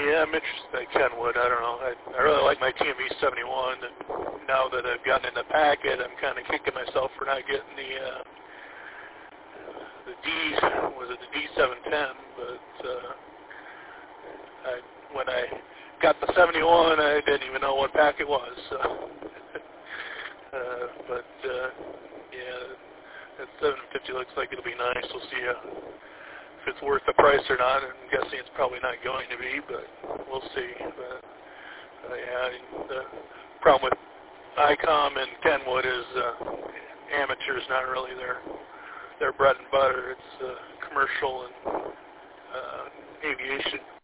Yeah, I'm interested in Kenwood. I don't know. I really like my TMV 71, and now that I've gotten in the packet, I'm kind of kicking myself for not getting the D710. But when I got the 71, I didn't even know what pack it was. So. Yeah, that 750 looks like it'll be nice. We'll see if it's worth the price or not. I'm guessing it's probably not going to be, but we'll see. But yeah, the problem with ICOM and Kenwood is amateur's not really their bread and butter. It's commercial and aviation.